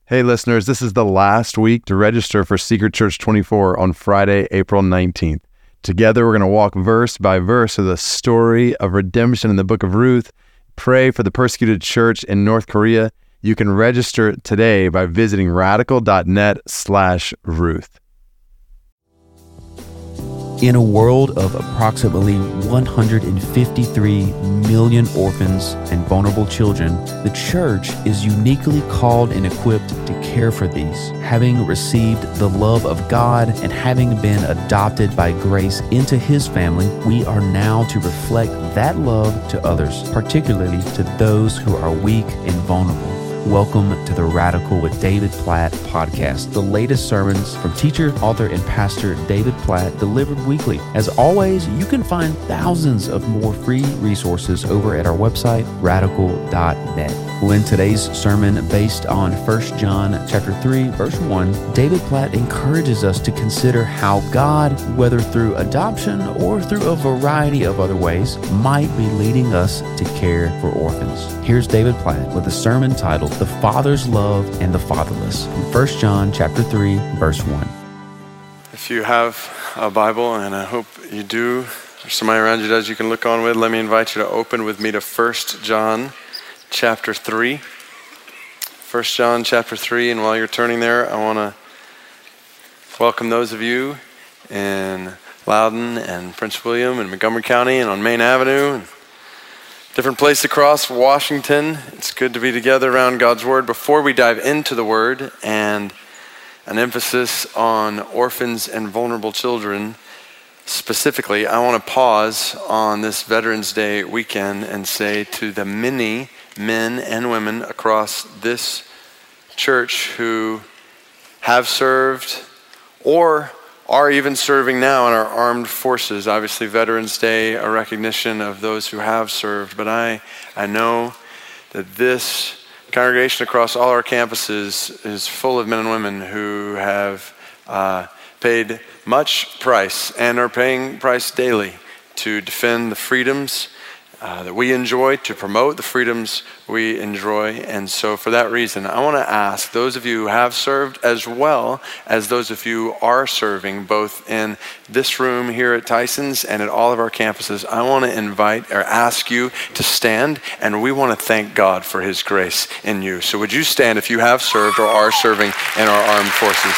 Hey listeners, this is the last week to register for Secret Church 24 on Friday, April 19th. Together we're going to walk verse by verse through the story of redemption in the book of Ruth, pray for the persecuted church in North Korea. You can register today by visiting radical.net/Ruth. In a world of approximately 153 million orphans and vulnerable children, the church is uniquely called and equipped to care for these. Having received the love of God and having been adopted by grace into His family, we are now to reflect that love to others, particularly to those who are weak and vulnerable. Welcome to the Radical with David Platt podcast, the latest sermons from teacher, author, and pastor David Platt delivered weekly. As always, you can find thousands of more free resources over at our website, radical.net. Well, in today's sermon, based on 1 John chapter 3, verse 1, David Platt encourages us to consider how God, whether through adoption or through a variety of other ways, might be leading us to care for orphans. Here's David Platt with a sermon titled The Father's Love and the Fatherless, from 1 John chapter 3, verse 1. If you have a Bible, and I hope you do, or somebody around you does, you can look on with, let me invite you to open with me to 1 John chapter 3. 1 John chapter 3, and while you're turning there, I want to welcome those of you in Loudoun and Prince William and Montgomery County and on Main Avenue and different places across Washington. It's good to be together around God's Word. Before we dive into the Word and an emphasis on orphans and vulnerable children, specifically, I want to pause on this Veterans Day weekend and say to the many men and women across this church who have served or are even serving now in our armed forces. Obviously, Veterans Day, a recognition of those who have served, but I know that this congregation across all our campuses is full of men and women who have paid much price and are paying price daily to defend the freedoms that we enjoy, to promote the freedoms we enjoy. And so for that reason, I want to ask those of you who have served as well as those of you who are serving, both in this room here at Tyson's and at all of our campuses, I want to invite or ask you to stand, and we want to thank God for His grace in you. So would you stand if you have served or are serving in our armed forces?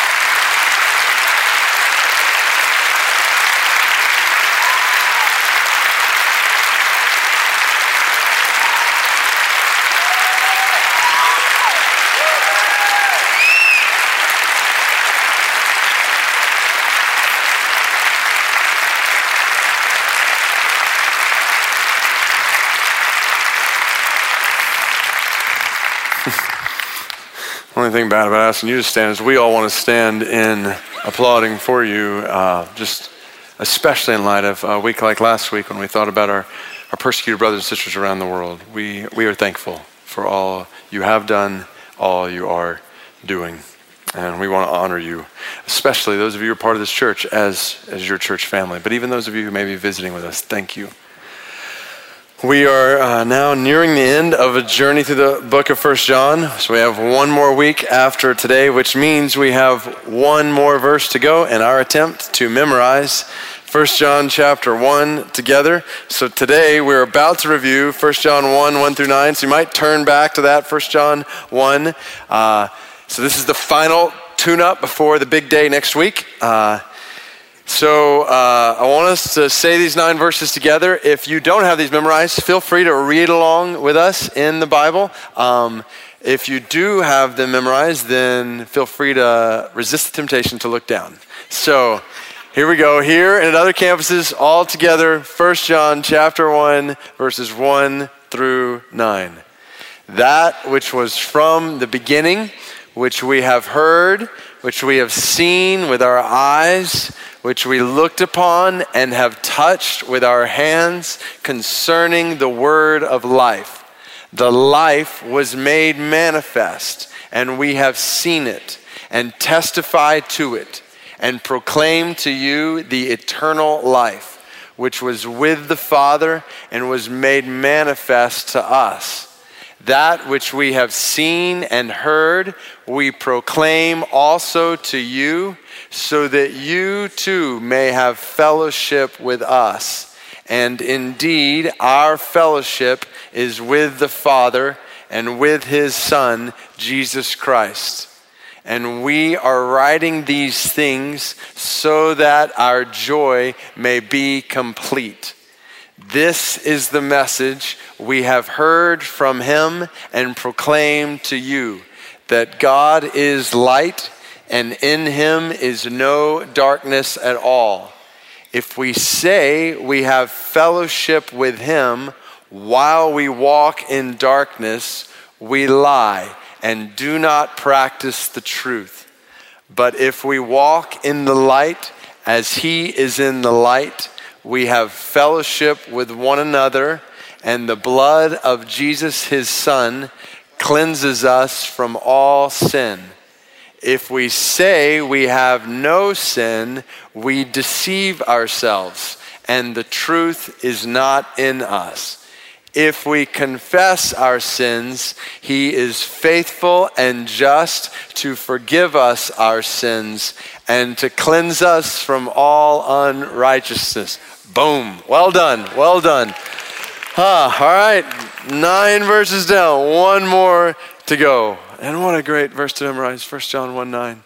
The only thing bad about asking you to stand is we all want to stand in applauding for you, just especially in light of a week like last week when we thought about our persecuted brothers and sisters around the world. We are thankful for all you have done, all you are doing, and we want to honor you, especially those of you who are part of this church as your church family, but even those of you who may be visiting with us, thank you. We are now nearing the end of a journey through the book of 1 John. So we have one more week after today, which means we have one more verse to go in our attempt to memorize 1 John chapter 1 together. So today we're about to review 1 John 1 through 9. So you might turn back to that 1 John 1. So this is the final tune-up before the big day next week. So I want us to say these 9 verses together. If you don't have these memorized, feel free to read along with us in the Bible. If you do have them memorized, then feel free to resist the temptation to look down. So here we go. Here and at other campuses, all together, 1 John chapter 1, verses 1 through 9. That which was from the beginning, which we have heard, which we have seen with our eyes, which we looked upon and have touched with our hands concerning the word of life. The life was made manifest, and we have seen it and testified to it and proclaim to you the eternal life, which was with the Father and was made manifest to us. That which we have seen and heard, we proclaim also to you, so that you too may have fellowship with us. And indeed, our fellowship is with the Father and with his Son, Jesus Christ. And we are writing these things so that our joy may be complete. This is the message we have heard from him and proclaimed to you, that God is light, and in him is no darkness at all. If we say we have fellowship with him while we walk in darkness, we lie and do not practice the truth. But if we walk in the light as he is in the light, we have fellowship with one another, and the blood of Jesus, his Son, cleanses us from all sin. If we say we have no sin, we deceive ourselves, and the truth is not in us. If we confess our sins, he is faithful and just to forgive us our sins and to cleanse us from all unrighteousness. Boom. Well done. Well done. All right. 9 verses down. One more to go. And what a great verse to memorize. 1 John 1:9.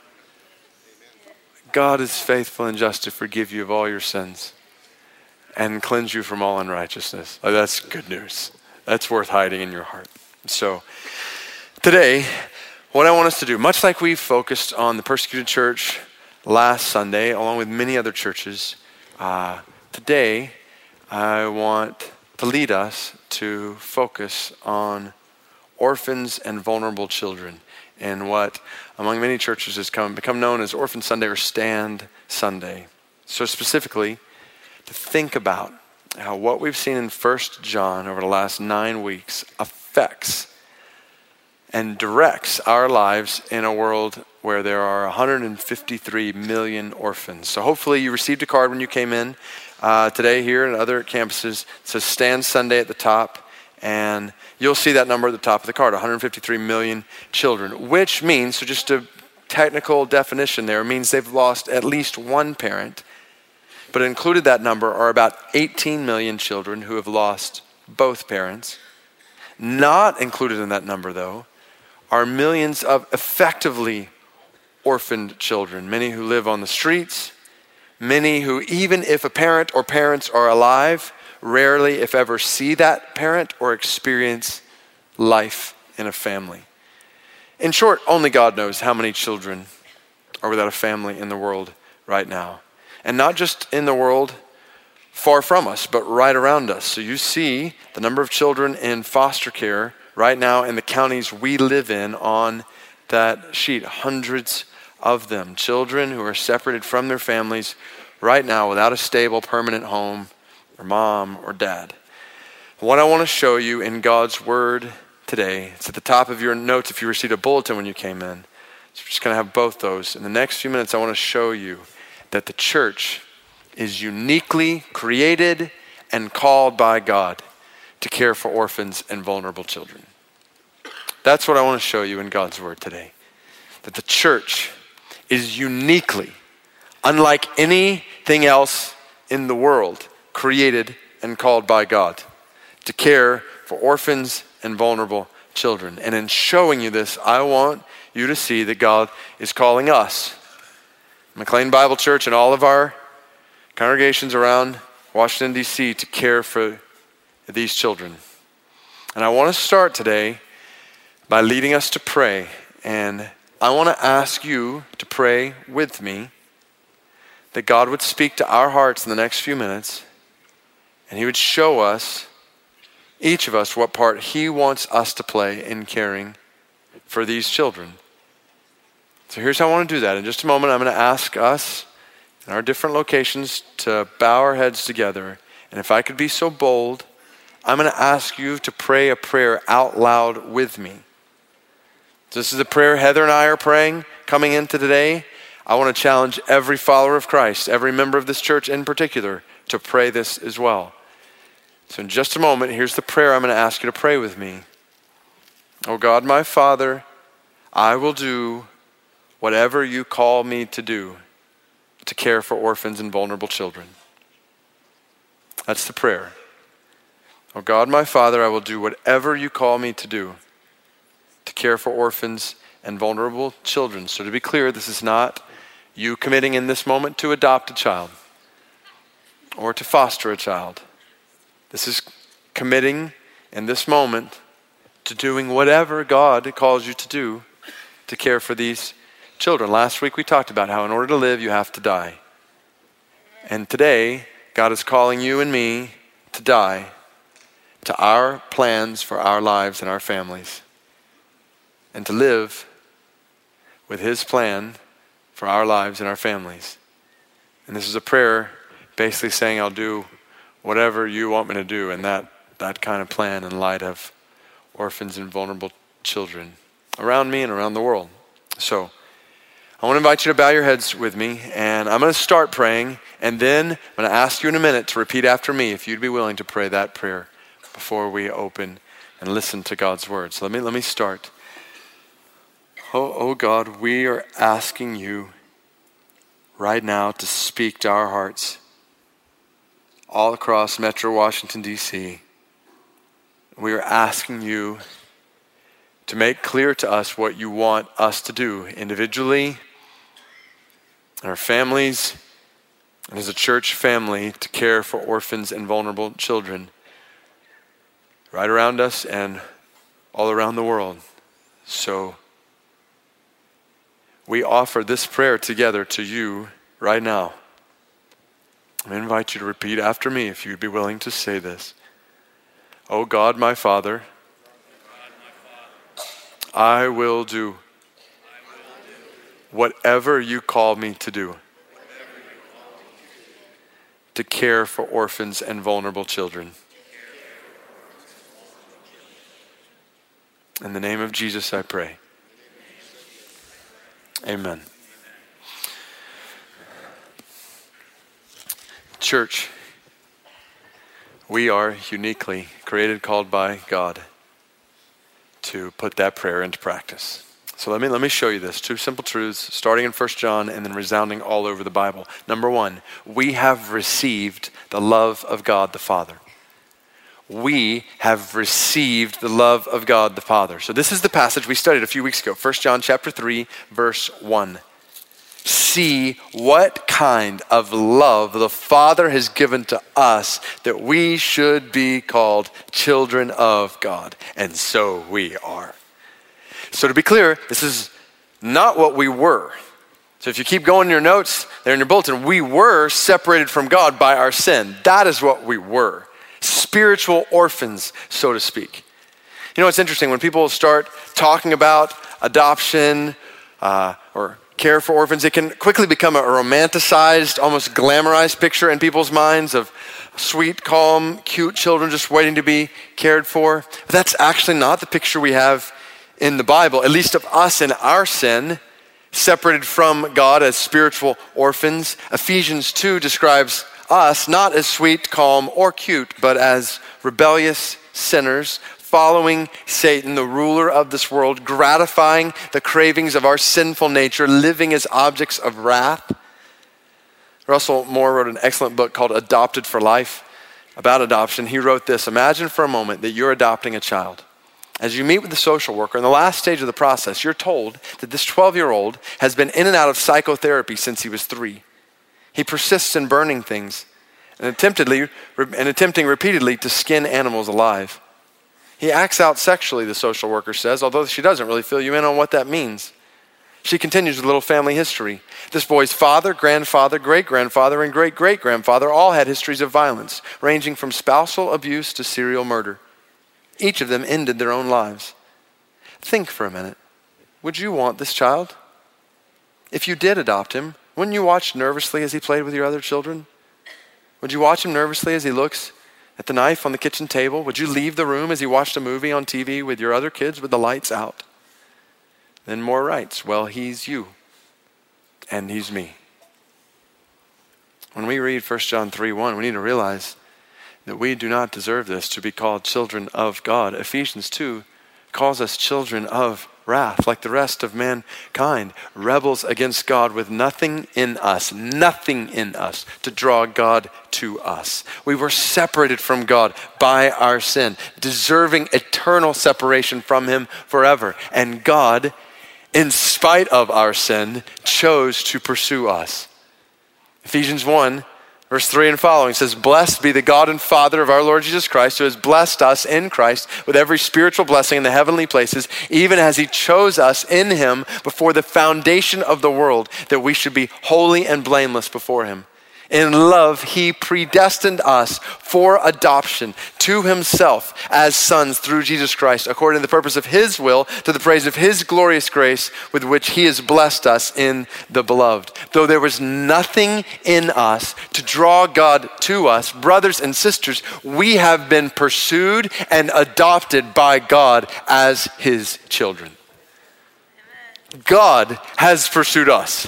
God is faithful and just to forgive you of all your sins and cleanse you from all unrighteousness. Oh, that's good news. That's worth hiding in your heart. So today, what I want us to do, much like we focused on the persecuted church last Sunday, along with many other churches, today I want to lead us to focus on orphans and vulnerable children, and what among many churches has become known as Orphan Sunday or Stand Sunday. So specifically, to think about how what we've seen in 1 John over the last 9 weeks affects and directs our lives in a world where there are 153 million orphans. So hopefully you received a card when you came in today here and other campuses. It says Stand Sunday at the top, and you'll see that number at the top of the card, 153 million children, which means, so just a technical definition there, means they've lost at least one parent. But included that number are about 18 million children who have lost both parents. Not included in that number, though, are millions of effectively orphaned children, many who live on the streets, many who, even if a parent or parents are alive, rarely, if ever, see that parent or experience life in a family. In short, only God knows how many children are without a family in the world right now. And not just in the world far from us, but right around us. So you see the number of children in foster care right now in the counties we live in on that sheet. Hundreds of them. Children who are separated from their families right now without a stable, permanent home, or mom or dad. What I want to show you in God's word today, it's at the top of your notes if you received a bulletin when you came in. So we're just going to have both those. In the next few minutes, I want to show you that the church is uniquely created and called by God to care for orphans and vulnerable children. That's what I want to show you in God's word today. That the church is uniquely, unlike anything else in the world, created and called by God to care for orphans and vulnerable children. And in showing you this, I want you to see that God is calling us, McLean Bible Church and all of our congregations around Washington, D.C., to care for these children. And I want to start today by leading us to pray. And I want to ask you to pray with me that God would speak to our hearts in the next few minutes, and he would show us, each of us, what part he wants us to play in caring for these children. So here's how I want to do that. In just a moment, I'm going to ask us in our different locations to bow our heads together. And if I could be so bold, I'm going to ask you to pray a prayer out loud with me. This is a prayer Heather and I are praying coming into today. I want to challenge every follower of Christ, every member of this church in particular, to pray this as well. So in just a moment, here's the prayer I'm going to ask you to pray with me. O God, my Father, I will do whatever you call me to do to care for orphans and vulnerable children. That's the prayer. O God, my Father, I will do whatever you call me to do to care for orphans and vulnerable children. So to be clear, this is not you committing in this moment to adopt a child or to foster a child. This is committing in this moment to doing whatever God calls you to do to care for these children. Last week we talked about how in order to live, you have to die. And today, God is calling you and me to die to our plans for our lives and our families, and to live with his plan for our lives and our families. And this is a prayer basically saying, I'll do whatever you want me to do in that kind of plan in light of orphans and vulnerable children around me and around the world. So I want to invite you to bow your heads with me, and I'm going to start praying, and then I'm going to ask you in a minute to repeat after me if you'd be willing to pray that prayer before we open and listen to God's word. So let me start. Oh God, we are asking you right now to speak to our hearts all across Metro Washington, D.C. We are asking you to make clear to us what you want us to do individually, in our families, and as a church family to care for orphans and vulnerable children right around us and all around the world. So we offer this prayer together to you right now. I invite you to repeat after me if you'd be willing to say this. Oh God, my Father, I will do whatever you call me to do to care for orphans and vulnerable children. In the name of Jesus, I pray. Amen. Church, we are uniquely created, called by God to put that prayer into practice. So let me show you this. Two simple truths, starting in 1 John and then resounding all over the Bible. Number one, we have received the love of God the Father. We have received the love of God the Father. So this is the passage we studied a few weeks ago, 1 John chapter 3, verse 1. See what kind of love the Father has given to us that we should be called children of God. And so we are. So to be clear, this is not what we were. So if you keep going in your notes there in your bulletin, we were separated from God by our sin. That is what we were. Spiritual orphans, so to speak. You know, it's interesting when people start talking about adoption or care for orphans, it can quickly become a romanticized, almost glamorized picture in people's minds of sweet, calm, cute children just waiting to be cared for. But that's actually not the picture we have in the Bible, at least of us in our sin, separated from God as spiritual orphans. Ephesians 2 describes us not as sweet, calm, or cute, but as rebellious sinners following Satan, the ruler of this world, gratifying the cravings of our sinful nature, living as objects of wrath. Russell Moore wrote an excellent book called Adopted for Life about adoption. He wrote this: imagine for a moment that you're adopting a child. As you meet with the social worker, in the last stage of the process, you're told that this 12-year-old has been in and out of psychotherapy since he was 3. He persists in burning things and attempting repeatedly to skin animals alive. He acts out sexually, the social worker says, although she doesn't really fill you in on what that means. She continues with a little family history. This boy's father, grandfather, great-grandfather, and great-great-grandfather all had histories of violence, ranging from spousal abuse to serial murder. Each of them ended their own lives. Think for a minute. Would you want this child? If you did adopt him, wouldn't you watch nervously as he played with your other children? Would you watch him nervously as he looks at the knife on the kitchen table? Would you leave the room as he watched a movie on TV with your other kids with the lights out? Then Moore writes, well, he's you and he's me. When we read 1 John 3:1, we need to realize that we do not deserve this, to be called children of God. Ephesians 2 calls us children of wrath, like the rest of mankind, rebels against God with nothing in us to draw God to us. We were separated from God by our sin, deserving eternal separation from him forever. And God, in spite of our sin, chose to pursue us. Ephesians 1, verse 3 and following says, "Blessed be the God and Father of our Lord Jesus Christ, who has blessed us in Christ with every spiritual blessing in the heavenly places, even as he chose us in him before the foundation of the world, that we should be holy and blameless before him. In love, he predestined us for adoption to himself as sons through Jesus Christ, according to the purpose of his will, to the praise of his glorious grace with which he has blessed us in the beloved." Though there was nothing in us to draw God to us, brothers and sisters, we have been pursued and adopted by God as his children. God has pursued us,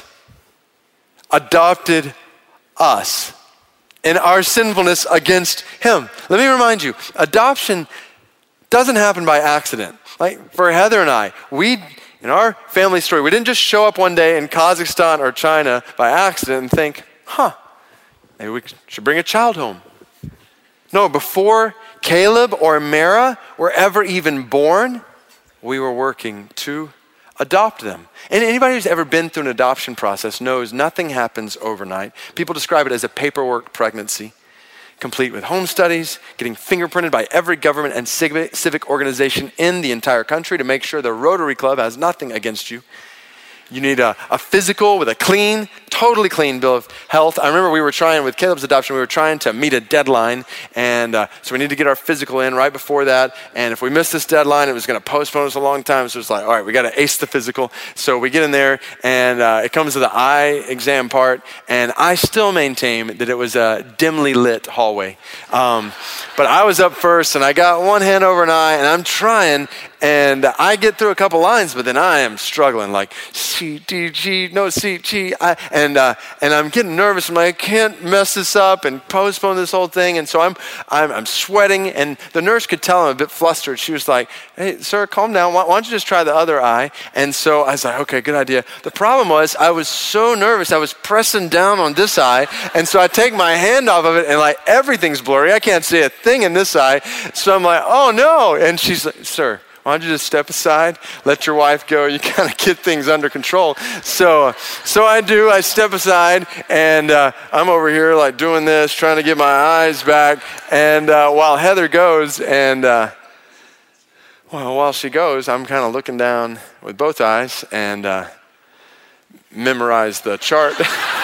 adopted us in our sinfulness against him. Let me remind you, adoption doesn't happen by accident. Like for Heather and I, in our family story, we didn't just show up one day in Kazakhstan or China by accident and think, maybe we should bring a child home. No, before Caleb or Mara were ever even born, we were working to adopt them. And anybody who's ever been through an adoption process knows nothing happens overnight. People describe it as a paperwork pregnancy, complete with home studies, getting fingerprinted by every government and civic organization in the entire country to make sure the Rotary Club has nothing against you. You need a physical with a totally clean bill of health. I remember with Caleb's adoption, we were trying to meet a deadline. And so we need to get our physical in right before that. And if we missed this deadline, it was going to postpone us a long time. So it's like, all right, we got to ace the physical. So we get in there and it comes to the eye exam part. And I still maintain that it was a dimly lit hallway. But I was up first and I got one hand over an eye and I'm trying. And I get through a couple lines, but then I am struggling, like C, D, G, no C, G, I, and I'm getting nervous. I'm like, I can't mess this up and postpone this whole thing. And so I'm sweating, and the nurse could tell I'm a bit flustered. She was like, "Hey, sir, calm down. Why don't you just try the other eye?" And so I was like, "Okay, good idea." The problem was I was so nervous. I was pressing down on this eye, and so I take my hand off of it, and like everything's blurry. I can't see a thing in this eye. So I'm like, "Oh no!" And she's like, "Sir, why don't you just step aside, let your wife go, you kind of get things under control." So I do, I step aside, and I'm over here like doing this, trying to get my eyes back, and while Heather goes, and while she goes, I'm kind of looking down with both eyes, and memorize the chart.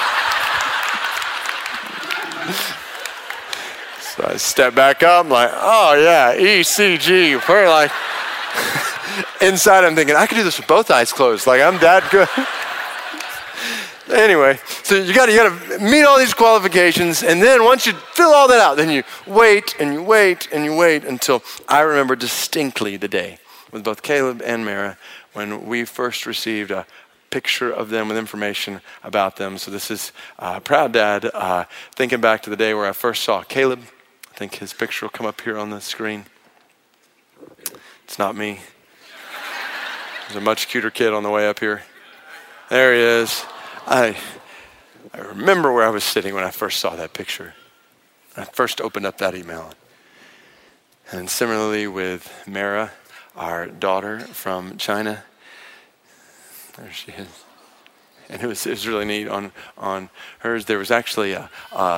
So I step back up, I'm like, oh yeah, ECG, very like, inside I'm thinking, I could do this with both eyes closed. Like I'm that good. Anyway, so you gotta meet all these qualifications, and then once you fill all that out, then you wait and you wait and you wait until I remember distinctly the day with both Caleb and Mara when we first received a picture of them with information about them. So this is proud dad thinking back to the day where I first saw Caleb. I think his picture will come up here on the screen. It's not me. There's a much cuter kid on the way up here. There he is. I remember where I was sitting when I first saw that picture. I first opened up that email. And similarly with Mara, our daughter from China. There she is. And it was really neat. On hers, there was actually a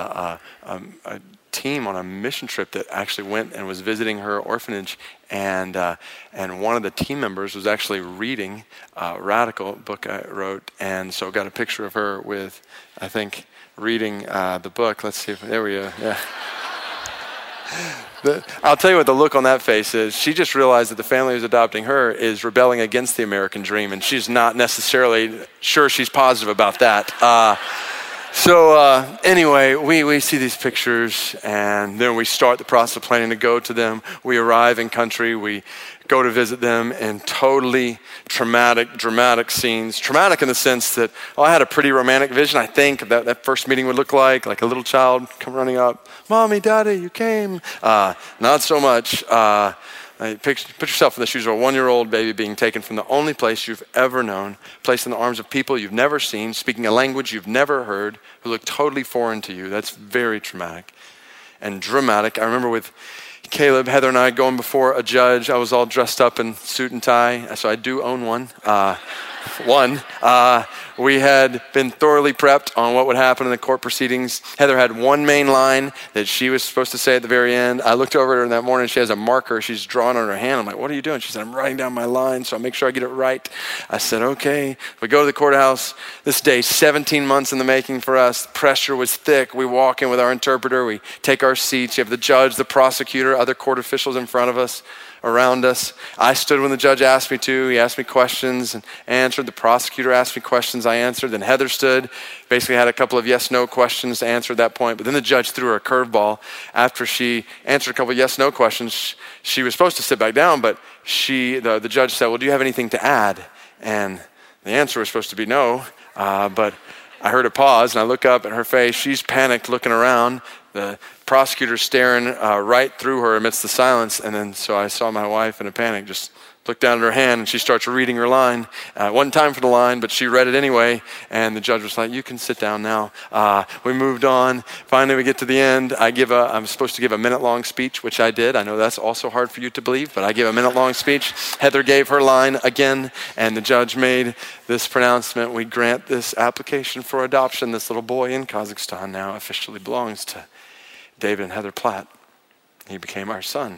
team on a mission trip that actually went and was visiting her orphanage, and one of the team members was actually reading a Radical book I wrote, and so got a picture of her with, I think, reading the book. Let's see if there we go. Yeah. I'll tell you what the look on that face is. She just realized that the family who's adopting her is rebelling against the American dream, and she's not necessarily sure she's positive about that. So anyway, we see these pictures, and then we start the process of planning to go to them. We arrive in country. We go to visit them in totally traumatic, dramatic scenes. Traumatic in the sense that, I had a pretty romantic vision, I think, of that first meeting would look like a little child come running up. "Mommy, Daddy, you came." Not so much. Put yourself in the shoes of a 1-year-old baby being taken from the only place you've ever known, placed in the arms of people you've never seen, speaking a language you've never heard, who look totally foreign to you. That's very traumatic and dramatic. I remember with Caleb, Heather, and I going before a judge. I was all dressed up in suit and tie, so I do own one. We had been thoroughly prepped on what would happen in the court proceedings. Heather had one main line that she was supposed to say at the very end. I looked over at her that morning. She has a marker. She's drawn on her hand. I'm like, what are you doing? She said, I'm writing down my line, so I make sure I get it right. I said, okay. We go to the courthouse. This day, 17 months in the making for us. The pressure was thick. We walk in with our interpreter. We take our seats. You have the judge, the prosecutor, other court officials in front of us, around us. I stood when the judge asked me to. He asked me questions and answered. The prosecutor asked me questions. I answered. Then Heather stood, basically had a couple of yes-no questions to answer at that point. But then the judge threw her a curveball. After she answered a couple of yes-no questions, she was supposed to sit back down, but the judge said, well, do you have anything to add? And the answer was supposed to be no, but I heard a pause, and I look up at her face. She's panicked, looking around. The prosecutor staring right through her amidst the silence. And then so I saw my wife in a panic, just looked down at her hand, and she starts reading her line. Wasn't time for the line, but she read it anyway. And the judge was like, you can sit down now. We moved on. Finally, we get to the end. I'm supposed to give a minute-long speech, which I did. I know that's also hard for you to believe, but I gave a minute-long speech. Heather gave her line again, and the judge made this pronouncement. We grant this application for adoption. This little boy in Kazakhstan now officially belongs to David and Heather Platt. He became our son.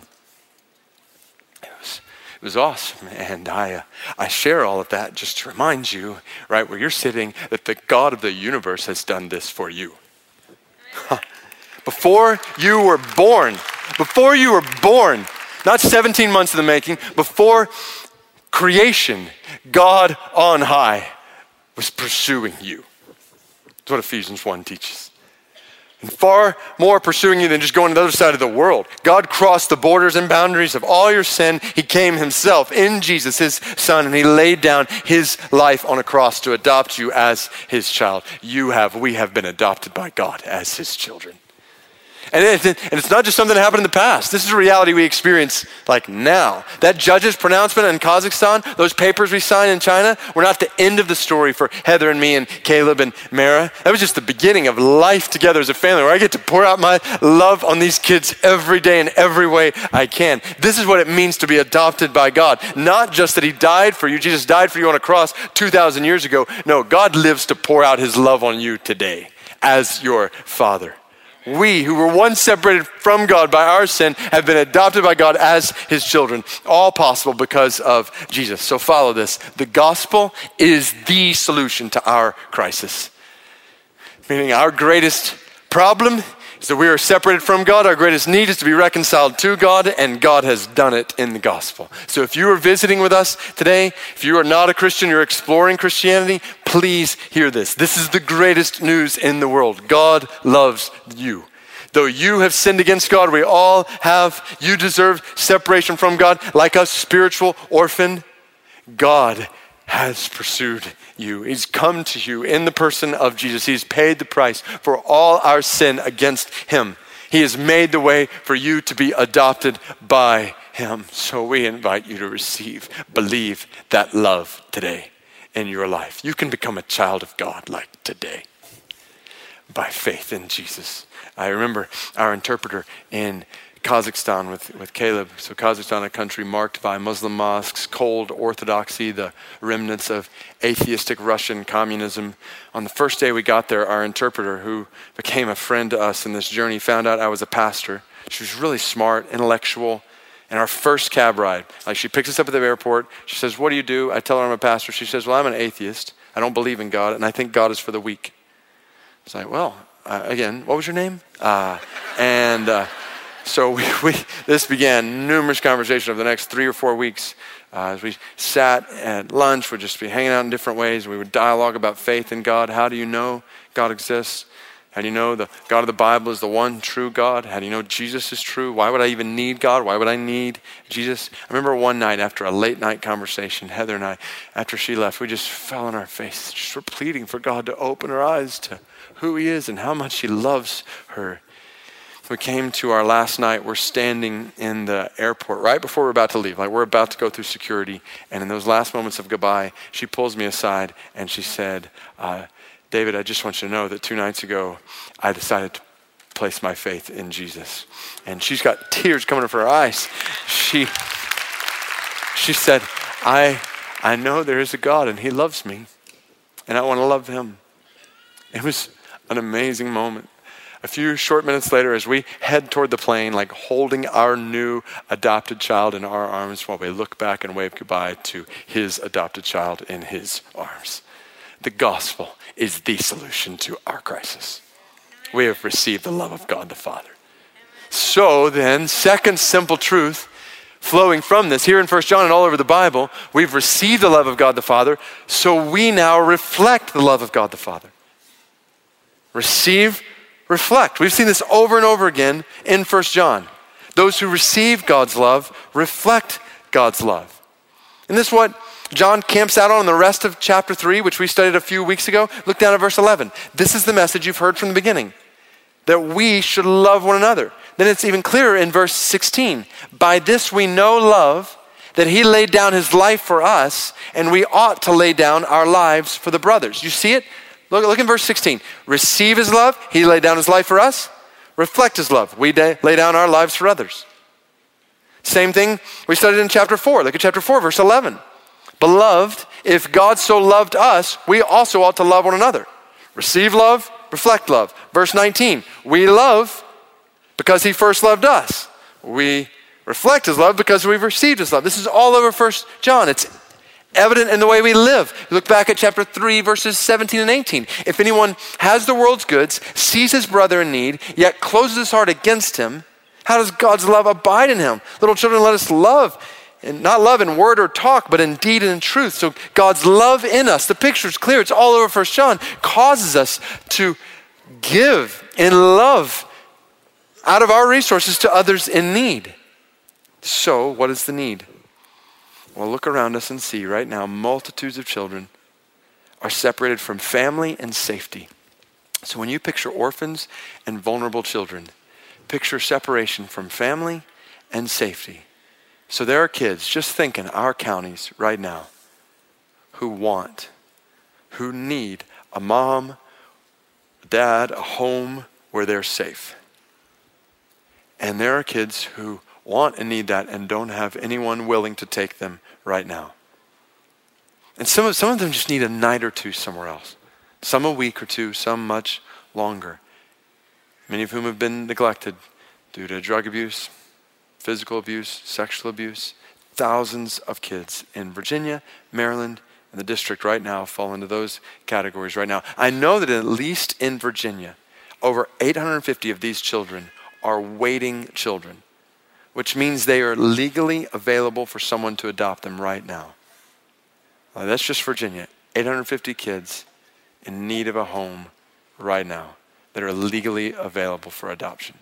It was awesome, and I share all of that just to remind you, right where you're sitting, that the God of the universe has done this for you. Before you were born, not 17 months in the making, before creation, God on high was pursuing you. That's what Ephesians 1 teaches. And far more pursuing you than just going to the other side of the world. God crossed the borders and boundaries of all your sin. He came himself in Jesus, his son, and he laid down his life on a cross to adopt you as his child. We have been adopted by God as his children. And it's not just something that happened in the past. This is a reality we experience like now. That judge's pronouncement in Kazakhstan, those papers we signed in China, were not the end of the story for Heather and me and Caleb and Mara. That was just the beginning of life together as a family, where I get to pour out my love on these kids every day in every way I can. This is what it means to be adopted by God. Not just that he died for you. Jesus died for you on a cross 2,000 years ago. No, God lives to pour out his love on you today as your Father. We, who were once separated from God by our sin, have been adopted by God as his children. All possible because of Jesus. So follow this. The gospel is the solution to our crisis. Meaning our greatest problem is that we are separated from God. Our greatest need is to be reconciled to God, and God has done it in the gospel. So if you are visiting with us today, if you are not a Christian, you're exploring Christianity, please hear this. This is the greatest news in the world. God loves you. Though you have sinned against God, we all have. You deserve separation from God, like a spiritual orphan. God has pursued you. He's come to you in the person of Jesus. He's paid the price for all our sin against him. He has made the way for you to be adopted by him. So we invite you to believe that love today in your life. You can become a child of God like today by faith in Jesus. I remember our interpreter in Kazakhstan with Caleb. So Kazakhstan, a country marked by Muslim mosques, cold orthodoxy, the remnants of atheistic Russian communism. On the first day we got there, our interpreter, who became a friend to us in this journey, found out I was a pastor. She was really smart, intellectual. And our first cab ride, she picks us up at the airport. She says, what do you do? I tell her I'm a pastor. She says, well, I'm an atheist. I don't believe in God, and I think God is for the weak. It's like, well, again, what was your name? So this began numerous conversations over the next 3 or 4 weeks. As we sat at lunch, we'd just be hanging out in different ways. We would dialogue about faith in God. How do you know God exists? How do you know the God of the Bible is the one true God? How do you know Jesus is true? Why would I even need God? Why would I need Jesus? I remember one night after a late night conversation, Heather and I, after she left, we just fell on our face. Just were pleading for God to open her eyes to who he is and how much he loves her. We came to our last night. We're standing in the airport right before we're about to leave. Like we're about to go through security. And in those last moments of goodbye, she pulls me aside and she said, David, I just want you to know that 2 nights ago, I decided to place my faith in Jesus. And she's got tears coming from her eyes. She said, I know there is a God and he loves me and I want to love him. It was an amazing moment. A few short minutes later, as we head toward the plane, like holding our new adopted child in our arms while we look back and wave goodbye to his adopted child in his arms. The gospel is the solution to our crisis. We have received the love of God the Father. So then, second simple truth flowing from this, here in 1 John and all over the Bible, we've received the love of God the Father, so we now reflect the love of God the Father. Receive, reflect. We've seen this over and over again in 1 John. Those who receive God's love reflect God's love. And this is what John camps out on in the rest of chapter 3, which we studied a few weeks ago. Look down at verse 11. This is the message you've heard from the beginning, that we should love one another. Then it's even clearer in verse 16. By this we know love, that he laid down his life for us, and we ought to lay down our lives for the brothers. You see it? Look in verse 16. Receive his love. He laid down his life for us. Reflect his love. We lay down our lives for others. Same thing we studied in chapter 4. Look at chapter 4, verse 11. Beloved, if God so loved us, we also ought to love one another. Receive love, reflect love. Verse 19. We love because he first loved us. We reflect his love because we've received his love. This is all over 1 John. It's evident in the way we live. Look back at chapter 3, verses 17 and 18. If anyone has the world's goods, sees his brother in need, yet closes his heart against him, how does God's love abide in him? Little children, let us love, and not love in word or talk, but in deed and in truth. So God's love in us, the picture is clear, it's all over 1 John, causes us to give in love out of our resources to others in need. So what is the need? Well, look around us and see right now, multitudes of children are separated from family and safety. So when you picture orphans and vulnerable children, picture separation from family and safety. So there are kids, just think in our counties right now, who need a mom, a dad, a home where they're safe. And there are kids who want and need that and don't have anyone willing to take them right now. And some of them just need a night or two somewhere else. Some a week or two, some much longer. Many of whom have been neglected due to drug abuse, physical abuse, sexual abuse. Thousands of kids in Virginia, Maryland, and the district right now fall into those categories right now. I know that at least in Virginia, over 850 of these children are waiting children, which means they are legally available for someone to adopt them right now. That's just Virginia. 850 kids in need of a home right now that are legally available for adoption.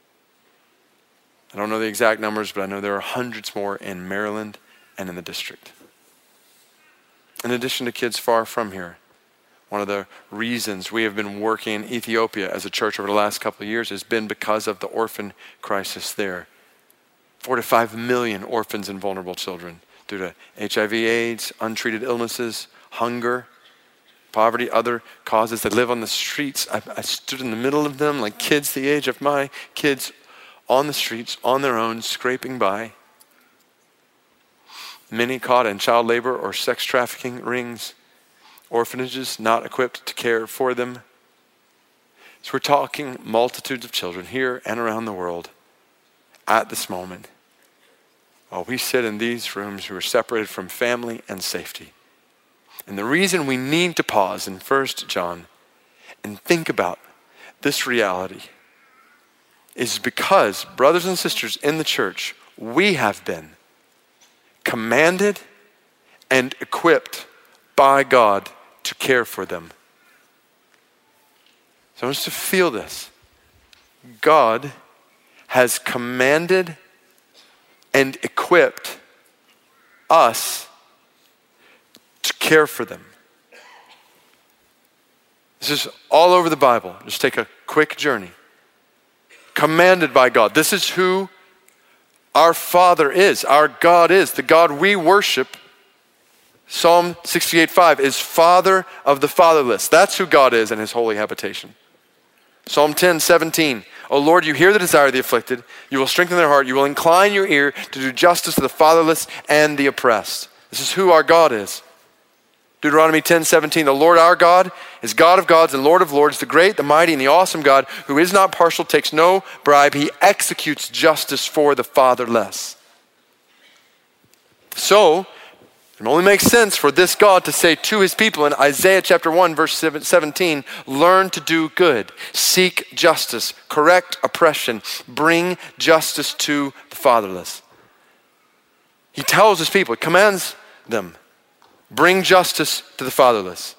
I don't know the exact numbers, but I know there are hundreds more in Maryland and in the district. In addition to kids far from here, one of the reasons we have been working in Ethiopia as a church over the last couple of years has been because of the orphan crisis there. 4 to 5 million orphans and vulnerable children due to HIV/AIDS, untreated illnesses, hunger, poverty, other causes that live on the streets. I stood in the middle of them like kids the age of my kids on the streets, on their own, scraping by. Many caught in child labor or sex trafficking rings. Orphanages not equipped to care for them. So we're talking multitudes of children here and around the world at this moment, while we sit in these rooms who are separated from family and safety. And the reason we need to pause in 1 John and think about this reality is because, brothers and sisters in the church, we have been commanded and equipped by God to care for them. So I want us to feel this. God has commanded and equipped us to care for them. This is all over the Bible. Just take a quick journey. commanded by God. This is who our Father is, our God is. The God we worship, Psalm 68:5, is Father of the fatherless. That's who God is in his holy habitation. Psalm 10:17, O Lord, you hear the desire of the afflicted. You will strengthen their heart. You will incline your ear to do justice to the fatherless and the oppressed. This is who our God is. Deuteronomy 10:17, the Lord our God is God of gods and Lord of lords, the great, the mighty, and the awesome God, who is not partial, takes no bribe. He executes justice for the fatherless. So, it only makes sense for this God to say to his people in Isaiah chapter 1, verse 17, learn to do good, seek justice, correct oppression, bring justice to the fatherless. He tells his people, he commands them, bring justice to the fatherless.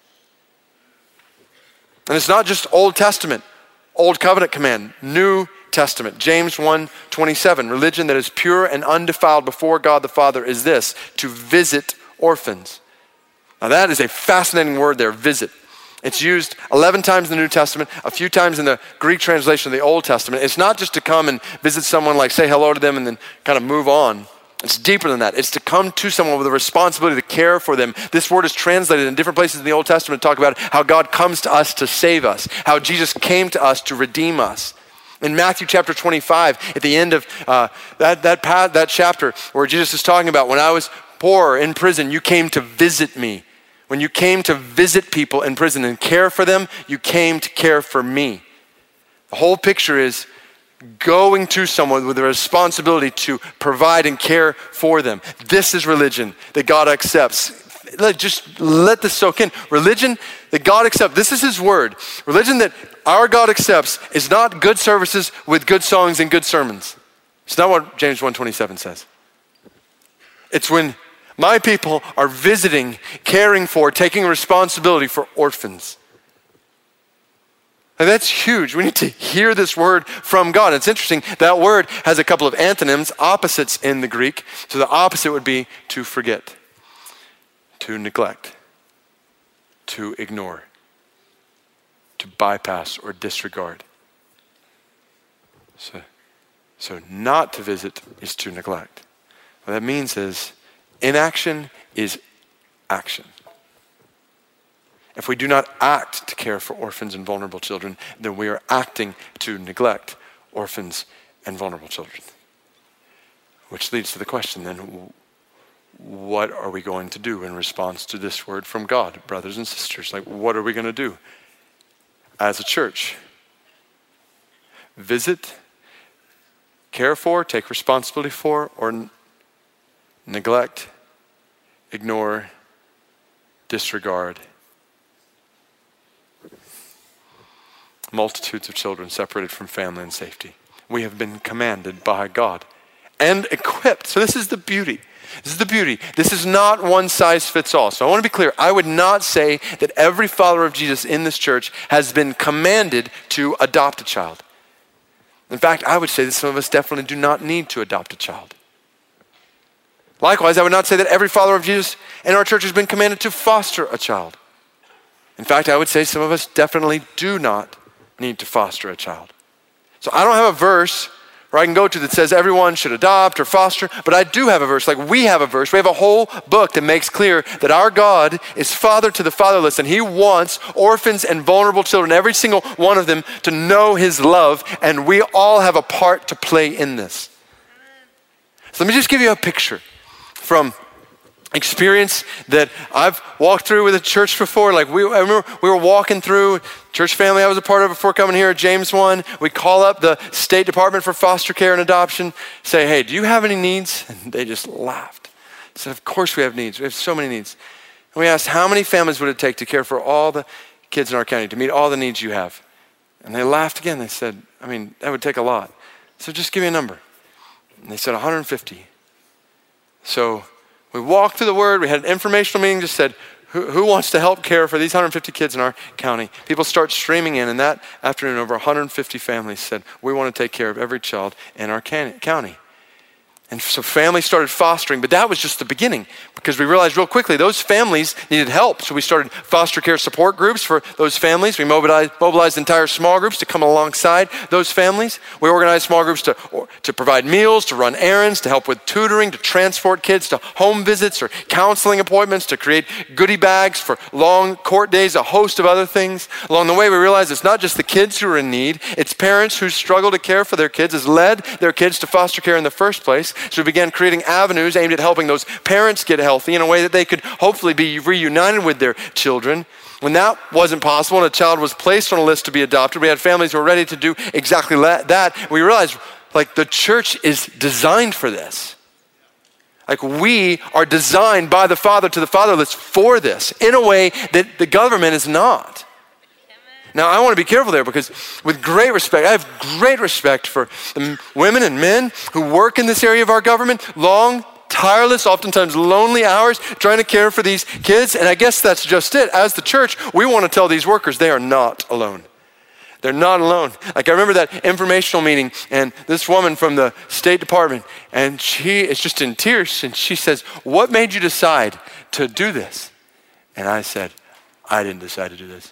And it's not just Old Testament, Old Covenant command, New Testament. James 1:27, religion that is pure and undefiled before God the Father is this, to visit orphans. Now that is a fascinating word there, visit. It's used 11 times in the New Testament, a few times in the Greek translation of the Old Testament. It's not just to come and visit someone, like say hello to them and then kind of move on. It's deeper than that. It's to come to someone with a responsibility to care for them. This word is translated in different places in the Old Testament to talk about how God comes to us to save us, how Jesus came to us to redeem us. In Matthew chapter 25, at the end of that chapter where Jesus is talking about, when I was poor in prison, you came to visit me. When you came to visit people in prison and care for them, you came to care for me. The whole picture is going to someone with a responsibility to provide and care for them. This is religion that God accepts. Just let this soak in. Religion that God accepts, this is his word. Religion that our God accepts is not good services with good songs and good sermons. It's not what James 1:27 says. It's when my people are visiting, caring for, taking responsibility for orphans. And that's huge. We need to hear this word from God. It's interesting, that word has a couple of antonyms, opposites in the Greek. So the opposite would be to forget, to neglect, to ignore, to bypass or disregard. So not to visit is to neglect. What that means is inaction is action. If we do not act to care for orphans and vulnerable children, then we are acting to neglect orphans and vulnerable children. Which leads to the question then, what are we going to do in response to this word from God, brothers and sisters? Like, what are we going to do as a church? Visit, care for, take responsibility for, or neglect, ignore, disregard. Multitudes of children separated from family and safety. We have been commanded by God and equipped. So this is the beauty. This is the beauty. This is not one size fits all. So I want to be clear. I would not say that every follower of Jesus in this church has been commanded to adopt a child. In fact, I would say that some of us definitely do not need to adopt a child. Likewise, I would not say that every follower of Jesus in our church has been commanded to foster a child. In fact, I would say some of us definitely do not need to foster a child. So I don't have a verse where I can go to that says everyone should adopt or foster, but I do have a verse, like we have a verse. We have a whole book that makes clear that our God is Father to the fatherless, and he wants orphans and vulnerable children, every single one of them, to know his love, and we all have a part to play in this. So let me just give you a picture from experience that I've walked through with a church before. Like I remember we were walking through church family I was a part of before coming here at James 1. We call up the State Department for Foster Care and Adoption, say, hey, do you have any needs? And they just laughed. Said, of course we have needs. We have so many needs. And we asked, how many families would it take to care for all the kids in our county, to meet all the needs you have? And they laughed again. They said, that would take a lot. So just give me a number. And they said 150. So we walked through the word. We had an informational meeting, just said, who wants to help care for these 150 kids in our county? People start streaming in, and that afternoon, over 150 families said, we want to take care of every child in our county. And so families started fostering, but that was just the beginning because we realized real quickly those families needed help. So we started foster care support groups for those families. We mobilized entire small groups to come alongside those families. We organized small groups to provide meals, to run errands, to help with tutoring, to transport kids to home visits or counseling appointments, to create goodie bags for long court days, a host of other things. Along the way, we realized it's not just the kids who are in need, it's parents who struggle to care for their kids, has led their kids to foster care in the first place. So we began creating avenues aimed at helping those parents get healthy in a way that they could hopefully be reunited with their children. When that wasn't possible and a child was placed on a list to be adopted, we had families who were ready to do exactly that. We realized the church is designed for this. We are designed by the Father to the fatherless for this in a way that the government is not. Now, I want to be careful there because with great respect, I have great respect for the women and men who work in this area of our government, long, tireless, oftentimes lonely hours trying to care for these kids. And I guess that's just it. As the church, we want to tell these workers they are not alone. They're not alone. I remember that informational meeting and this woman from the State Department, and she is just in tears. And she says, "What made you decide to do this?" And I said, "I didn't decide to do this.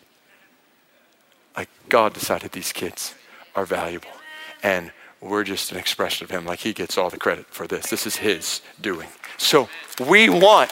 God decided these kids are valuable. And we're just an expression of him. He gets all the credit for this. This is his doing." So we want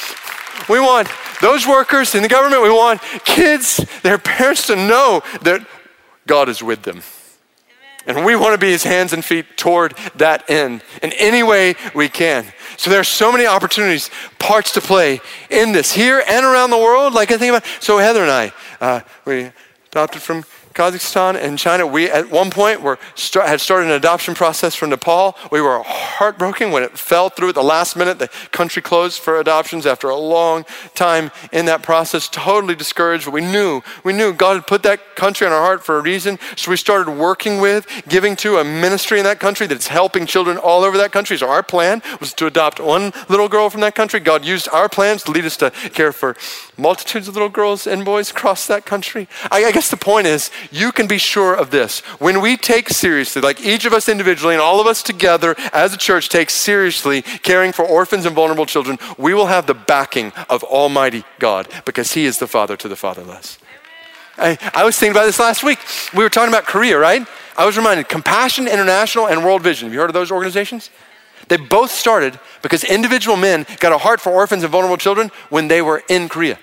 those workers in the government, we want kids, their parents to know that God is with them. And we want to be his hands and feet toward that end in any way we can. So there are so many opportunities, parts to play in this, here and around the world. I think about, so Heather and I, we adopted from Kazakhstan and China. We, at one point, had started an adoption process from Nepal. We were heartbroken when it fell through at the last minute. The country closed for adoptions after a long time in that process, totally discouraged. But we knew God had put that country on our heart for a reason. So we started working with, giving to a ministry in that country that's helping children all over that country. So our plan was to adopt one little girl from that country. God used our plans to lead us to care for multitudes of little girls and boys across that country. I guess the point is, you can be sure of this. When we take seriously, each of us individually and all of us together as a church take seriously caring for orphans and vulnerable children, we will have the backing of Almighty God because he is the Father to the fatherless. I was thinking about this last week. We were talking about Korea, right? I was reminded, Compassion International and World Vision. Have you heard of those organizations? They both started because individual men got a heart for orphans and vulnerable children when they were in Korea.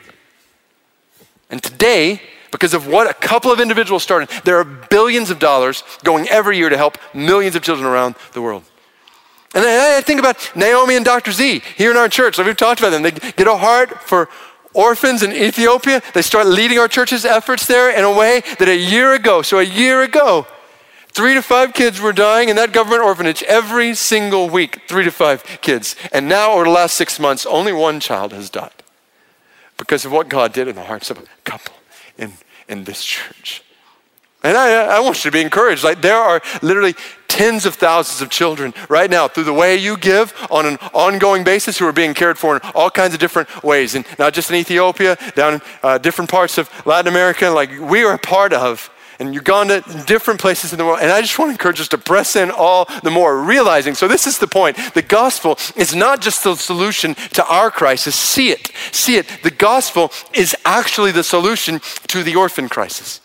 And today, because of what a couple of individuals started, there are billions of dollars going every year to help millions of children around the world. And I think about Naomi and Dr. Z here in our church. We've talked about them. They get a heart for orphans in Ethiopia. They start leading our church's efforts there in a way that a year ago, 3 to 5 kids were dying in that government orphanage every single week, 3 to 5 kids. And now over the last 6 months, only one child has died because of what God did in the hearts of a couple in this church. And I want you to be encouraged. There are literally tens of thousands of children right now through the way you give on an ongoing basis who are being cared for in all kinds of different ways. And not just in Ethiopia, down in different parts of Latin America, we are a part of, and Uganda, different places in the world. And I just want to encourage us to press in all the more, realizing, so this is the point, the gospel is not just the solution to our crisis. See it. The gospel is actually the solution to the orphan crisis.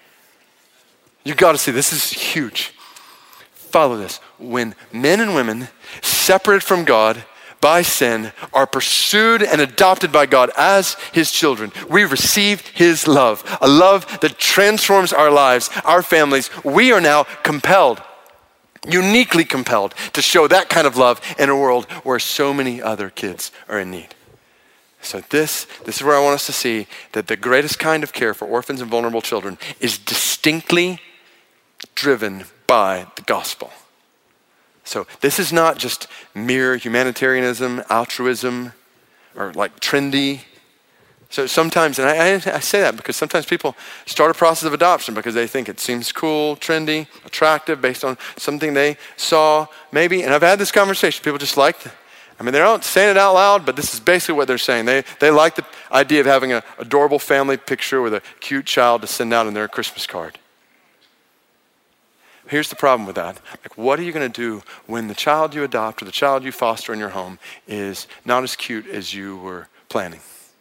You've got to see, this is huge. Follow this. When men and women separated from God by sin are pursued and adopted by God as his children, we receive his love, a love that transforms our lives, our families. We are now compelled, uniquely compelled, to show that kind of love in a world where so many other kids are in need. So this is where I want us to see that the greatest kind of care for orphans and vulnerable children is distinctly driven by the gospel. So this is not just mere humanitarianism, altruism, or trendy. So sometimes, and I say that because sometimes people start a process of adoption because they think it seems cool, trendy, attractive, based on something they saw, maybe. And I've had this conversation. People just they're not saying it out loud, but this is basically what they're saying. They like the idea of having an adorable family picture with a cute child to send out in their Christmas card. Here's the problem with that. Like, what are you going to do when the child you adopt or the child you foster in your home is not as cute as you were planning?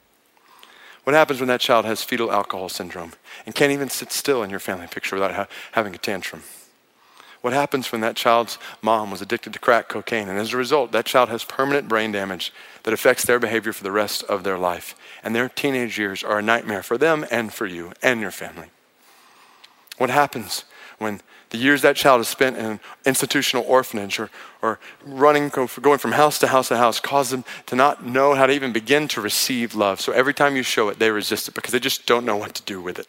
What happens when that child has fetal alcohol syndrome and can't even sit still in your family picture without having a tantrum? What happens when that child's mom was addicted to crack cocaine, and as a result, that child has permanent brain damage that affects their behavior for the rest of their life, and their teenage years are a nightmare for them and for you and your family? What happens when the years that child has spent in an institutional orphanage or going from house to house to house cause them to not know how to even begin to receive love? So every time you show it, they resist it because they just don't know what to do with it.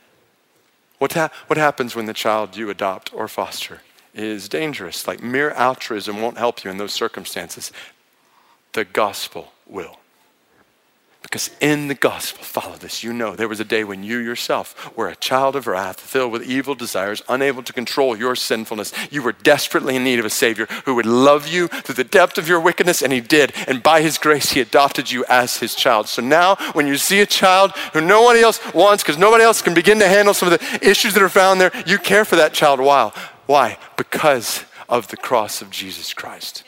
What happens when the child you adopt or foster is dangerous? Like, mere altruism won't help you in those circumstances. The gospel will. Because in the gospel, follow this, you know there was a day when you yourself were a child of wrath, filled with evil desires, unable to control your sinfulness. You were desperately in need of a Savior who would love you through the depth of your wickedness, and he did. And by his grace, he adopted you as his child. So now when you see a child who nobody else wants because nobody else can begin to handle some of the issues that are found there, you care for that child. Why? Because of the cross of Jesus Christ.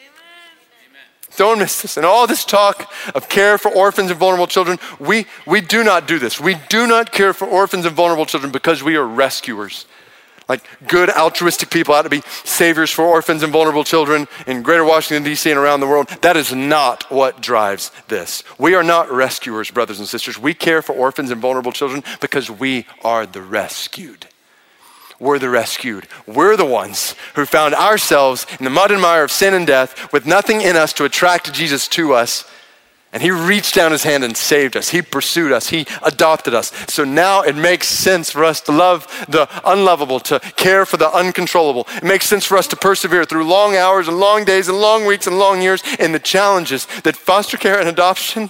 Don't miss this. And all this talk of care for orphans and vulnerable children, we do not do this. We do not care for orphans and vulnerable children because we are rescuers. Like good altruistic people ought to be saviors for orphans and vulnerable children in Greater Washington, D.C. and around the world. That is not what drives this. We are not rescuers, brothers and sisters. We care for orphans and vulnerable children because we are the rescued. We're the rescued. We're the ones who found ourselves in the mud and mire of sin and death with nothing in us to attract Jesus to us. And he reached down his hand and saved us. He pursued us. He adopted us. So now it makes sense for us to love the unlovable, to care for the uncontrollable. It makes sense for us to persevere through long hours and long days and long weeks and long years in the challenges that foster care and adoption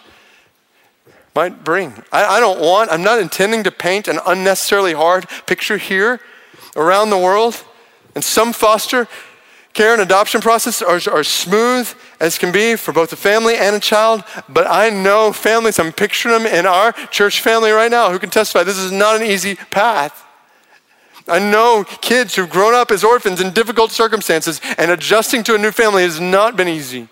might bring. I'm not intending to paint an unnecessarily hard picture here. Around the world, and some foster care and adoption processes are smooth as can be for both a family and a child, but I know families, I'm picturing them in our church family right now who can testify this is not an easy path. I know kids who've grown up as orphans in difficult circumstances, and adjusting to a new family has not been easy.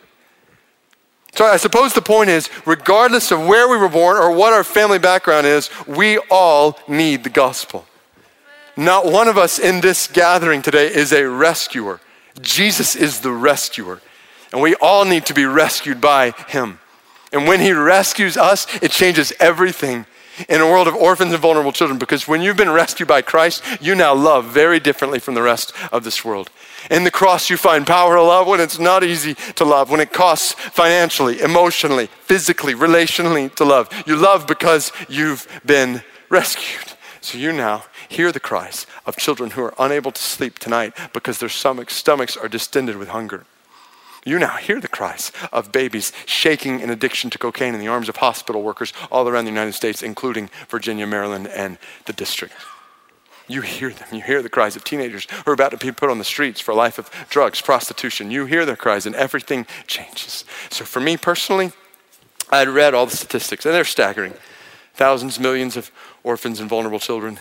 So I suppose the point is, regardless of where we were born or what our family background is, we all need the gospel. Not one of us in this gathering today is a rescuer. Jesus is the rescuer. And we all need to be rescued by him. And when he rescues us, it changes everything in a world of orphans and vulnerable children. Because when you've been rescued by Christ, you now love very differently from the rest of this world. In the cross, you find power to love when it's not easy to love, when it costs financially, emotionally, physically, relationally to love. You love because you've been rescued. So you now hear the cries of children who are unable to sleep tonight because their stomachs are distended with hunger. You now hear the cries of babies shaking in addiction to cocaine in the arms of hospital workers all around the United States, including Virginia, Maryland, and the district. You hear them. You hear the cries of teenagers who are about to be put on the streets for a life of drugs, prostitution. You hear their cries and everything changes. So for me personally, I had read all the statistics and they're staggering. Thousands, millions of orphans and vulnerable children.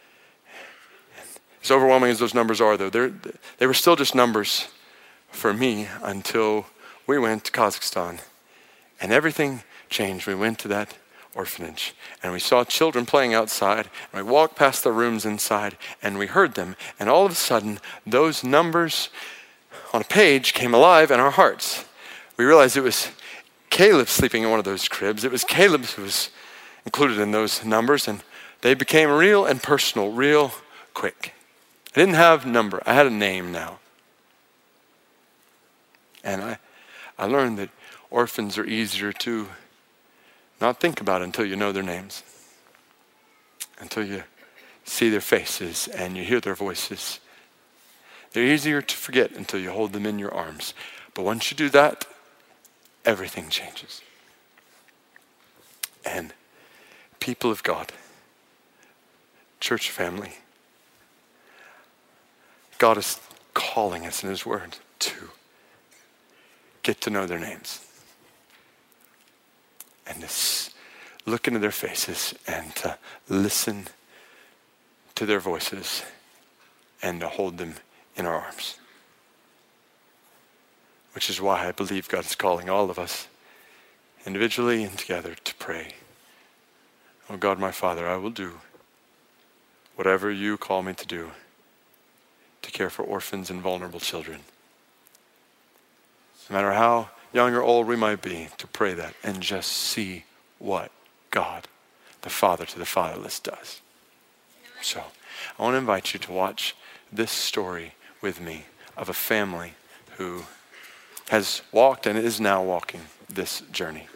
As overwhelming as those numbers are, though, they were still just numbers for me until we went to Kazakhstan. And everything changed. We went to that orphanage and we saw children playing outside, and we walked past the rooms inside and we heard them. And all of a sudden, those numbers on a page came alive in our hearts. We realized it was Caleb sleeping in one of those cribs. It was Caleb who was included in those numbers, and they became real and personal, real quick. I didn't have a number. I had a name now. And I learned that orphans are easier to not think about until you know their names, until you see their faces and you hear their voices. They're easier to forget until you hold them in your arms. But once you do that, everything changes. And people of God, church family, God is calling us in his word to get to know their names and to look into their faces and to listen to their voices and to hold them in our arms. Which is why I believe God is calling all of us, individually and together, to pray. Oh God, my Father, I will do whatever you call me to do to care for orphans and vulnerable children. No matter how young or old we might be, to pray that and just see what God, the Father to the fatherless, does. So I want to invite you to watch this story with me of a family who has walked and is now walking this journey.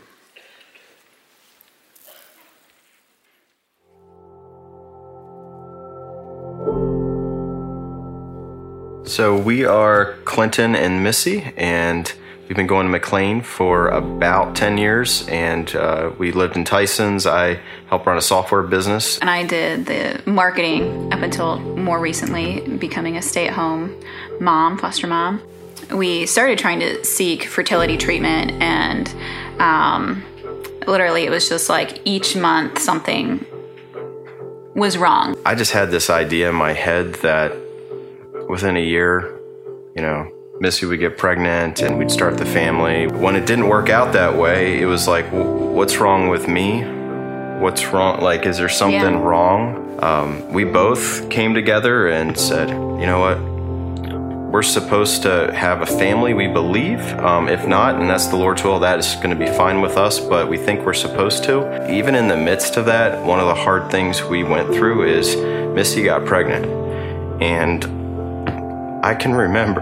So we are Clinton and Missy, and we've been going to McLean for about 10 years, and we lived in Tysons. I helped run a software business. And I did the marketing up until more recently, becoming a stay-at-home mom, foster mom. We started trying to seek fertility treatment, and literally it was just like each month something was wrong. I just had this idea in my head that within a year, Missy would get pregnant and we'd start the family. When it didn't work out that way, it was like, what's wrong with me? What's wrong? Like, is there something wrong? We both came together and said, you know what? We're supposed to have a family, we believe. If not, and that's the Lord's will, that is going to be fine with us, but we think we're supposed to. Even in the midst of that, one of the hard things we went through is Missy got pregnant. And I can remember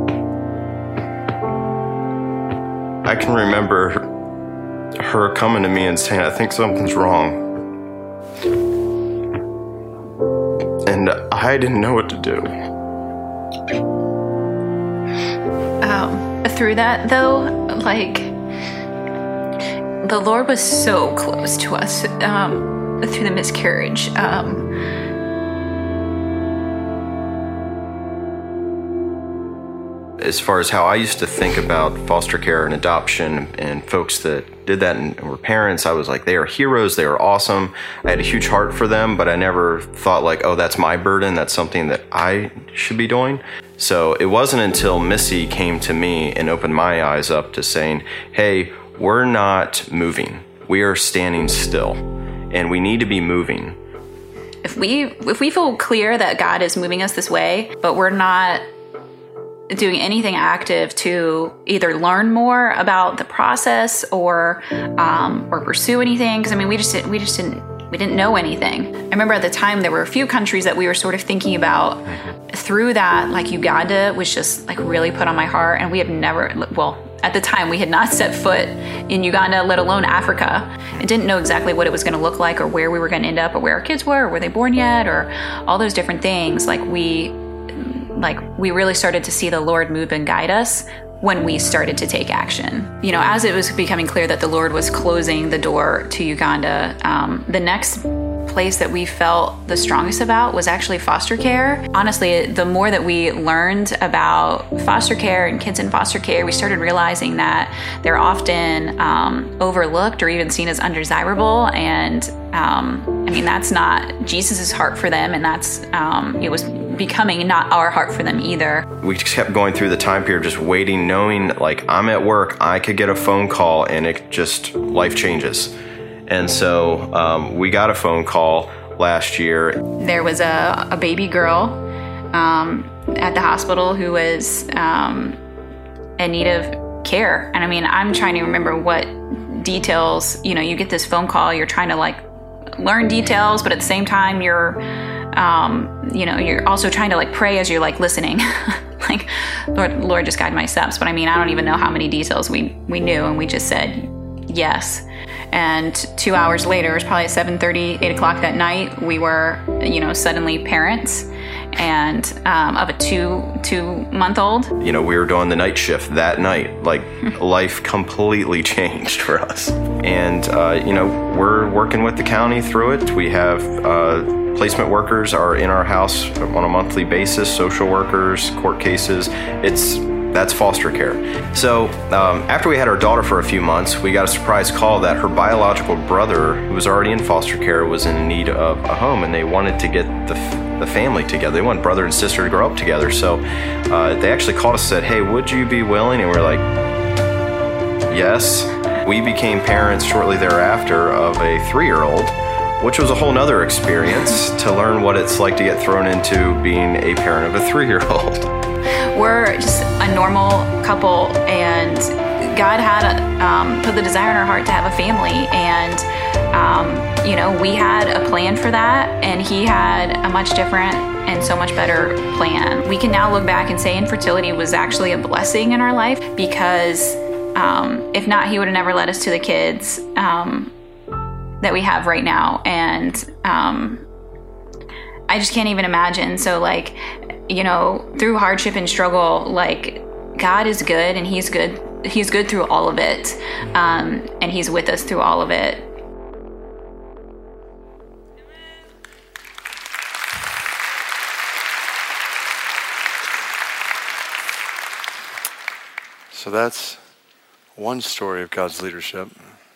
her coming to me and saying, I think something's wrong. And I didn't know what to do. Through that, though, like, the Lord was so close to us through the miscarriage. As far as how I used to think about foster care and adoption and folks that did that and were parents, I was like, they are heroes, they are awesome. I had a huge heart for them, but I never thought like, oh, that's my burden, that's something that I should be doing. So it wasn't until Missy came to me and opened my eyes up to saying, hey, we're not moving. We are standing still, and we need to be moving. If we feel clear that God is moving us this way, but we're not doing anything active to either learn more about the process or pursue anything, because I mean we didn't know anything. I remember at the time there were a few countries that we were sort of thinking about. Through that, like Uganda was just like really put on my heart, and we have never, well, at the time we had not set foot in Uganda, let alone Africa, and didn't know exactly what it was going to look like or where we were going to end up or where our kids were they born yet, or all those different things. We really started to see the Lord move and guide us when we started to take action. As it was becoming clear that the Lord was closing the door to Uganda, the next place that we felt the strongest about was actually foster care. Honestly, the more that we learned about foster care and kids in foster care, we started realizing that they're often overlooked or even seen as undesirable. And that's not Jesus's heart for them, and it was becoming not our heart for them either. We just kept going through the time period, just waiting, knowing like I'm at work, I could get a phone call and it just, life changes. And so we got a phone call last year. There was a baby girl at the hospital who was in need of care. And I'm trying to remember what details, you get this phone call, you're trying to like learn details, but at the same time you're also trying to like pray as you're like listening. Like, Lord, just guide my steps. But I don't even know how many details we knew, and we just said yes. And 2 hours later, it was probably 7:30, 8 o'clock that night, we were, suddenly parents and of a two-month-old. We were doing the night shift that night. Like, life completely changed for us. And, we're working with the county through it. We have placement workers are in our house on a monthly basis, social workers, court cases. It's That's foster care. So after we had our daughter for a few months, we got a surprise call that her biological brother, who was already in foster care, was in need of a home, and they wanted to get the family together. They wanted brother and sister to grow up together. So they actually called us and said, hey, would you be willing? And we're like, yes. We became parents shortly thereafter of a 3-year-old, which was a whole nother experience to learn what it's like to get thrown into being a parent of a 3-year-old. We're just a normal couple, and God had put the desire in our heart to have a family, and we had a plan for that, and He had a much different and so much better plan. We can now look back and say infertility was actually a blessing in our life, because if not, He would have never led us to the kids that we have right now, and I just can't even imagine. So through hardship and struggle, God is good, and He's good through all of it. And He's with us through all of it. So that's one story of God's leadership.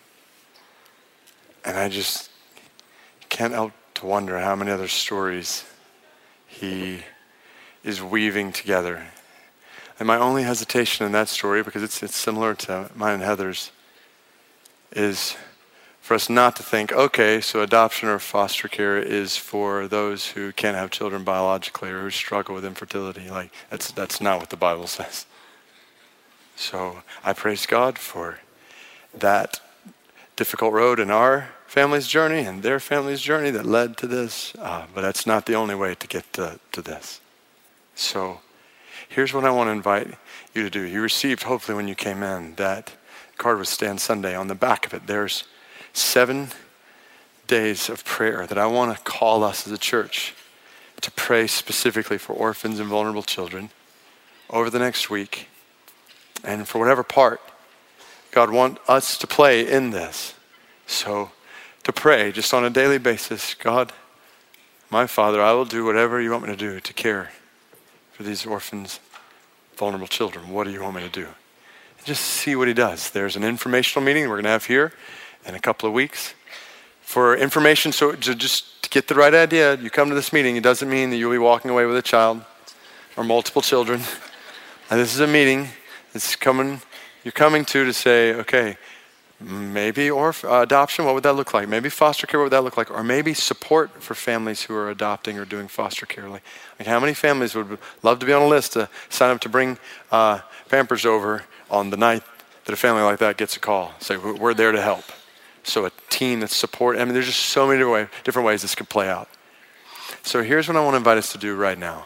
And I just can't help to wonder how many other stories He is weaving together. And my only hesitation in that story, because it's similar to mine and Heather's, is for us not to think, okay, so adoption or foster care is for those who can't have children biologically or who struggle with infertility. That's not what the Bible says. So I praise God for that difficult road in our family's journey and their family's journey that led to this, but that's not the only way to get to this. So here's what I want to invite you to do. You received, hopefully when you came in, that card with Stand Sunday. On the back of it, there's 7 days of prayer that I want to call us as a church to pray specifically for orphans and vulnerable children over the next week. And for whatever part God wants us to play in this. So to pray just on a daily basis, God, my Father, I will do whatever you want me to do to care for these orphans, vulnerable children. What do you want me to do? And just see what He does. There's an informational meeting we're going to have here in a couple of weeks for information. So just to get the right idea, you come to this meeting, it doesn't mean that you'll be walking away with a child or multiple children. And this is a meeting you're coming to say, okay, maybe adoption, what would that look like? Maybe foster care, what would that look like? Or maybe support for families who are adopting or doing foster care. Like how many families would love to be on a list to sign up to bring Pampers over on the night that a family like that gets a call? Say, we're there to help. So a team that's support. I mean, there's just so many different ways this could play out. So here's what I want to invite us to do right now.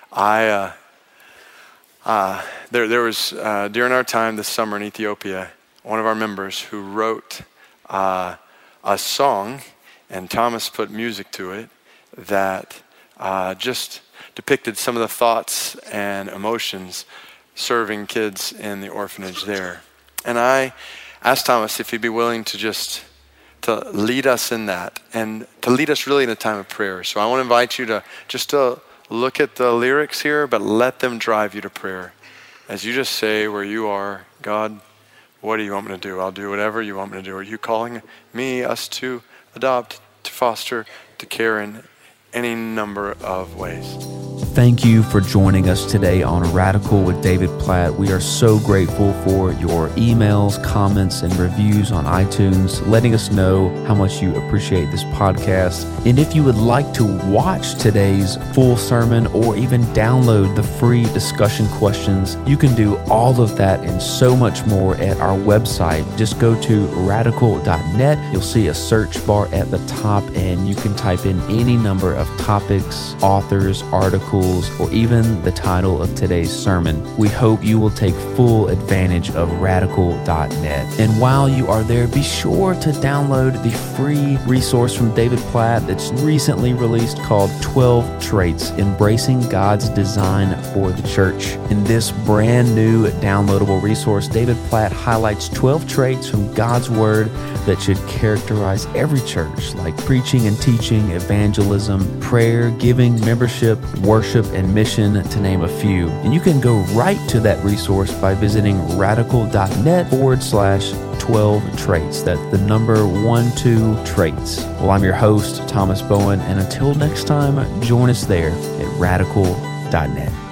There was, during our time this summer in Ethiopia, one of our members who wrote a song, and Thomas put music to it, that just depicted some of the thoughts and emotions serving kids in the orphanage there. And I asked Thomas if he'd be willing to lead us in that, and to lead us really in a time of prayer. So I want to invite you to look at the lyrics here, but let them drive you to prayer. As you just say where you are, God, what do you want me to do? I'll do whatever you want me to do. Are you calling us to adopt, to foster, to care in any number of ways? Thank you for joining us today on Radical with David Platt. We are so grateful for your emails, comments, and reviews on iTunes, letting us know how much you appreciate this podcast. And if you would like to watch today's full sermon or even download the free discussion questions, you can do all of that and so much more at our website. Just go to radical.net. You'll see a search bar at the top, and you can type in any number of topics, authors, articles, or even the title of today's sermon. We hope you will take full advantage of radical.net. And while you are there, be sure to download the free resource from David Platt that's recently released called 12 Traits, Embracing God's Design for the Church. In this brand new downloadable resource, David Platt highlights 12 traits from God's Word that should characterize every church, like preaching and teaching, evangelism, prayer, giving, membership, worship, worship, and mission, to name a few. And you can go right to that resource by visiting radical.net/12 traits. That's the number 12 traits. Well, I'm your host, Thomas Bowen, and until next time, join us there at radical.net.